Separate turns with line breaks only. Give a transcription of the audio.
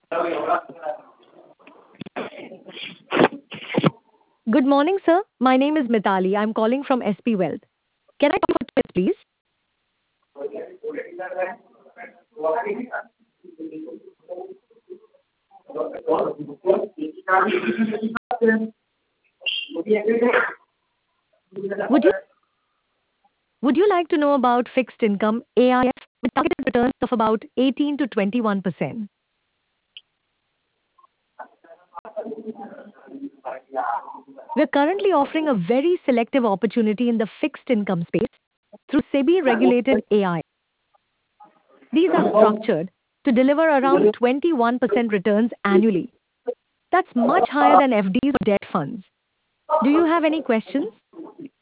Good morning, sir. My name is Mitali. I'm calling from SP Wealth. Can I talk for 2 minutes, please? Would you Would you like to know about fixed income AIF with targeted returns of about 18 to 21%? We're currently offering a very selective opportunity in the fixed income space through SEBI regulated AI. These are structured to deliver around 21% returns annually. That's much higher than FDs or debt funds. Do you have any questions?